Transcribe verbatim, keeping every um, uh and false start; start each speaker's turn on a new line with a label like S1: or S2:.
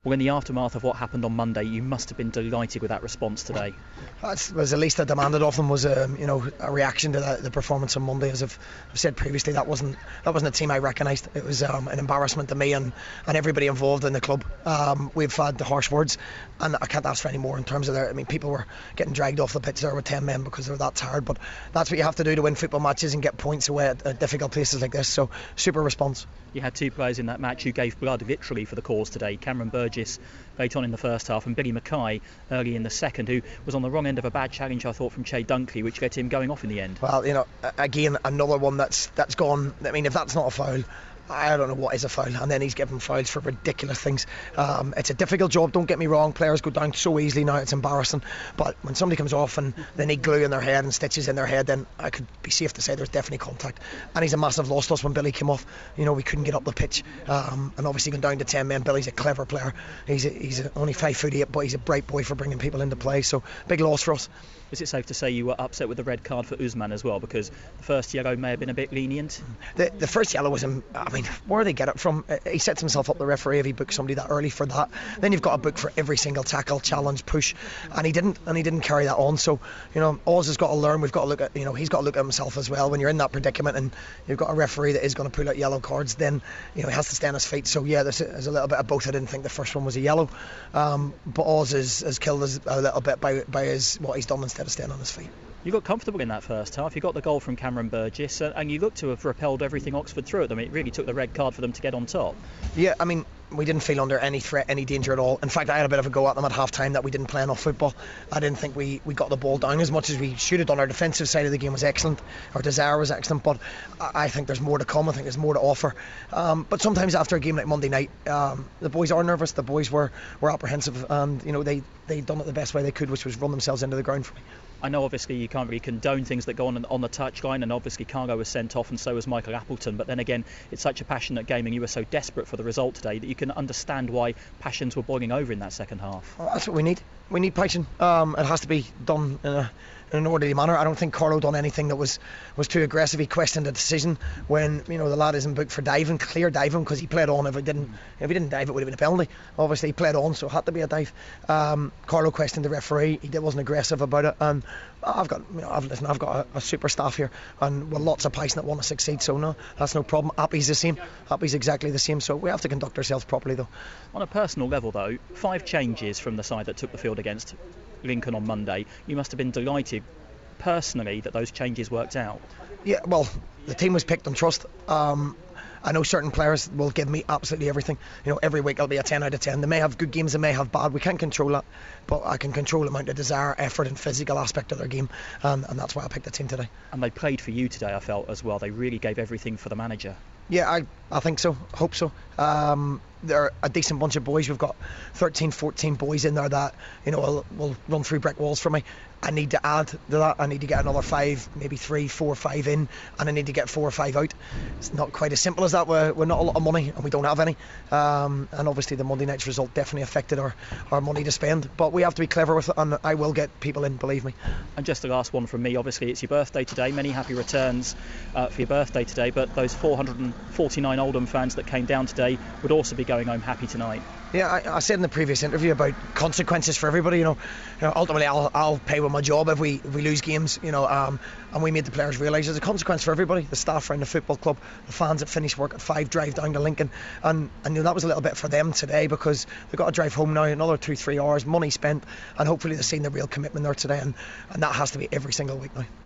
S1: Well, in the aftermath of what happened on Monday, you must have been delighted with that response today.
S2: That was the least I demanded of them, was a, you know, a reaction to the, the performance on Monday. As I've, I've said previously, that wasn't that wasn't a team I recognised. It was um, an embarrassment to me and, and everybody involved in the club. Um, we've had the harsh words, and I can't ask for any more in terms of their. I mean, people were getting dragged off the pitch there with ten men because they were that tired. But that's what you have to do to win football matches and get points away at, at difficult places like this. So super response.
S1: You had two players in that match who gave blood literally for the cause today. Cameron Burgess late on in the first half, and Billy Mackay early in the second, who was on the wrong end of a bad challenge, I thought, from Che Dunkley, which led to him going off in the end.
S2: Well, you know, again, another one that's that's gone. I mean, if that's not a foul, I don't know what is a foul. And then he's given fouls for ridiculous things. Um, it's a difficult job, don't get me wrong. Players go down so easily now, it's embarrassing. But when somebody comes off and they need glue in their head and stitches in their head, then I could be safe to say there's definitely contact. And he's a massive loss to us when Billy came off. You know, we couldn't get up the pitch. Um, and obviously going down to ten men, Billy's a clever player. He's a, he's a, only five foot eight, but he's a bright boy for bringing people into play. So big loss for us.
S1: Is it safe to say you were upset with the red card for Usman as well, because the first yellow may have been a bit lenient?
S2: The, the first yellow was, um, I mean, where do they get it from? He sets himself up, the referee, if he books somebody that early for that. Then you've got a book for every single tackle, challenge, push, and he didn't, and he didn't carry that on. So, you know, Oz has got to learn. We've got to look at, you know, he's got to look at himself as well. When you're in that predicament and you've got a referee that is going to pull out yellow cards, then, you know, he has to stay on his feet. So yeah, there's a, there's a little bit of both. I didn't think the first one was a yellow, um, but Oz has, has killed us a little bit by by his what he's done instead of staying on his feet.
S1: You got comfortable in that first half. You got the goal from Cameron Burgess, uh, and you looked to have repelled everything Oxford threw at them. It really took the red card for them to get on top.
S2: Yeah, I mean, we didn't feel under any threat, any danger at all. In fact, I had a bit of a go at them at half time that we didn't play enough football. I didn't think we, we got the ball down as much as we should have done. Our defensive side of the game was excellent. Our desire was excellent, but I think there's more to come. I think there's more to offer. Um, but sometimes after a game like Monday night, um, the boys are nervous. The boys were, were apprehensive, and you know they they done it the best way they could, which was run themselves into the ground for me.
S1: I know obviously you can't really condone things that go on on the touchline, and obviously Cargo was sent off and so was Michael Appleton, but then again it's such a passionate game and you were so desperate for the result today that you can understand why passions were boiling over in that second half.
S2: Well, that's what we need. We need passion. Um, it has to be done in, a, in an orderly manner. I don't think Carlo done anything that was, was too aggressive. He questioned the decision when, you know, the lad isn't booked for diving, clear diving, because he played on. If he didn't, if he didn't dive, it would have been a penalty. Obviously, he played on, so it had to be a dive. Um, Carlo questioned the referee. He wasn't aggressive about it, and I've got, you know, I've, listen, I've got a, a super staff here, and with lots of passion that want to succeed. So no, that's no problem. Appy's the same. Appy's exactly the same. So we have to conduct ourselves properly, though.
S1: On a personal level, though, five changes from the side that took the field against Lincoln on Monday. You must have been delighted personally that those changes worked out.
S2: Yeah, well, the team was picked on trust. Um, I know certain players will give me absolutely everything. You know, every week I'll be a ten out of ten. They may have good games, they may have bad. We can't control that, but I can control the amount of desire, effort, and physical aspect of their game, and, and that's why I picked the team today.
S1: And they played for you today, I felt as well. They really gave everything for the manager.
S2: Yeah, I I think so. Hope so. Um, they're a decent bunch of boys. We've got thirteen, fourteen boys in there that, you know, will, will run through brick walls for me. I need to add to that. I need to get another five, maybe three, four, five in, and I need to get four or five out. It's not quite as simple as that. We're, we're not a lot of money, and we don't have any. Um, and obviously the Monday night's result definitely affected our, our money to spend. But we have to be clever with it, and I will get people in, believe me.
S1: And just the last one from me. Obviously, it's your birthday today. Many happy returns uh, for your birthday today. But those four hundred forty-nine Oldham fans that came down today would also be going home happy tonight.
S2: Yeah, I, I said in the previous interview about consequences for everybody. You know, you know ultimately I'll I'll pay with my job if we if we lose games. You know, um, and we made the players realise there's a consequence for everybody. The staff around the football club, the fans that finish work at five, drive down to Lincoln, and and you know, that was a little bit for them today because they've got to drive home now, another two, three hours, money spent, and hopefully they've seen the real commitment there today, and and that has to be every single week now.